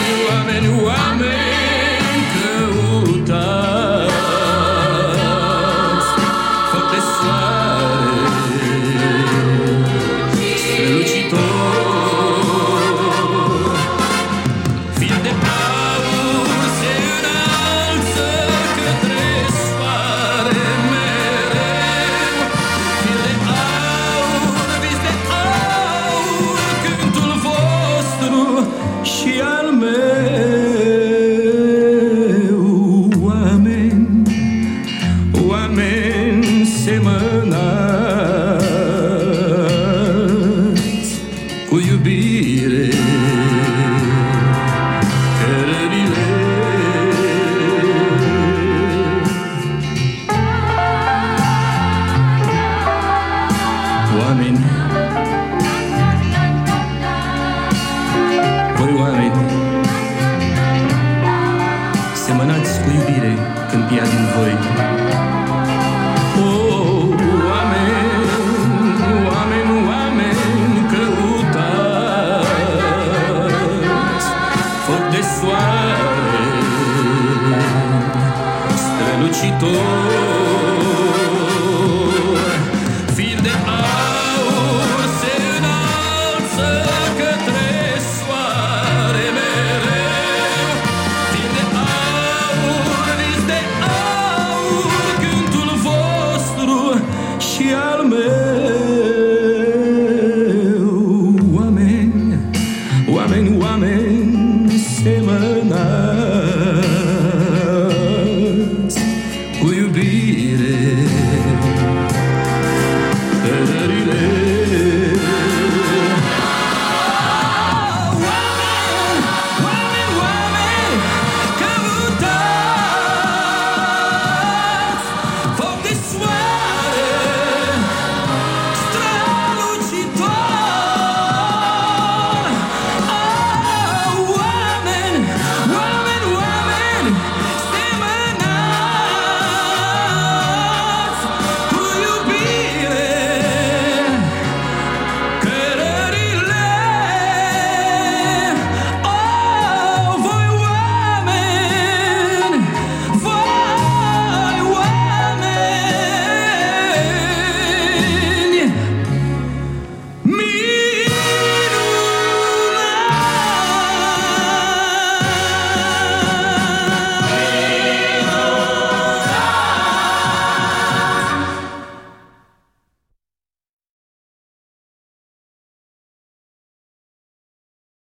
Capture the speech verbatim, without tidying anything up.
oameni, oameni căutați, foc de soare strălucitor, fir de aur se înalță către soare mereu, fir de aur, vis de aur, cântul vostru și al meu. Oameni, oameni semănați cu iubire cărările. Oameni, voi oameni, semănați cu iubire câmpia din voi. Oh, oameni, oameni, oameni căutați, foc de soare strălucitor, fir de aur se înalță către soare mereu, fir de aur, vis de aur, cântul vostru și al meu. Oameni, oameni, oameni semănați